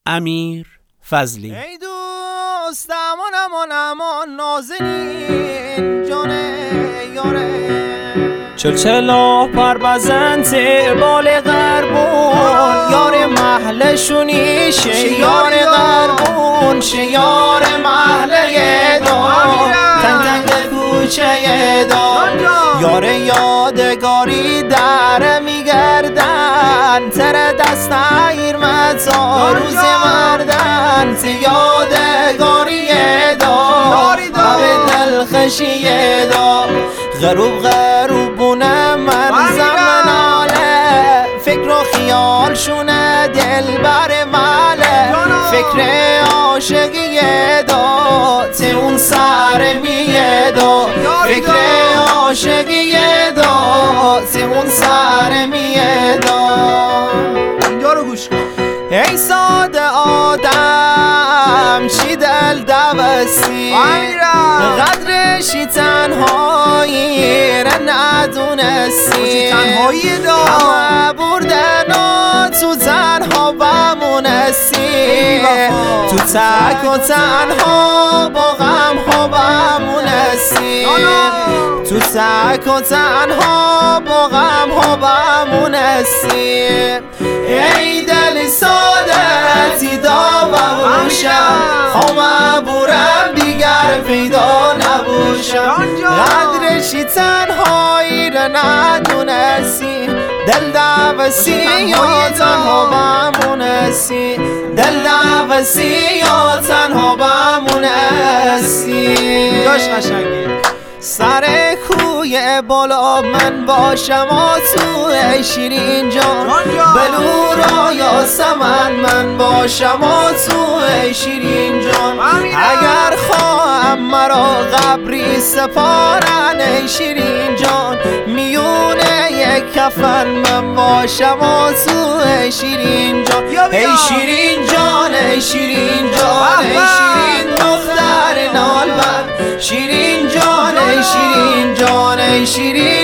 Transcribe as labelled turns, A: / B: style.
A: امیر فضلی.
B: ای دوست امان نازنین جان یاره، چلچلا پربزنت بال غربون، یار محلشونی شیار غربون، شیار محله دار، تنگ کوچه دار، یار یادگاری در میگردن، تر دست ایر متا روز مردن، تی یادگاری دار، به دلخشی دار، غروبونه من زمناله، فکر و خیال شونه دل بر ماله، فکر عاشقی دا ته اون سر میه دا، فکر عاشقی دا ته اون سر میه دا.
C: اینجا رو گوش کن.
B: ای ساده آدم چی دل دوستی، قدرشی تنهایی را ندونستی،
C: تنهایی دا
B: همه بردن و تو تنها بمونستی، تو تک و تنها با غم ها بمونستی، تو تک و تنها با غم ها بمونستی. ای دل سادتی دا ببوشم، خوام بورم دیگر پیدا نبوشم، قدرشی تنهایی را ندونستی، دل دوستی یا تنها بمونستی، دل دوستی یا تنها بمونستی.
C: داش قشنگه.
B: سر کوی بالا من باشم و تو شیرین جان، بلورا یا سمن من باشم و تو شیرین جان، اگر خواهم مرا قبری سپارن ای شیرین جان، میونه یک کفن من باشم و تو شیرین جان، ای شیرین جان ای شیرین جان ای شیرین دختر نالبن، شیرین جان ای شیرین جان ای شیرین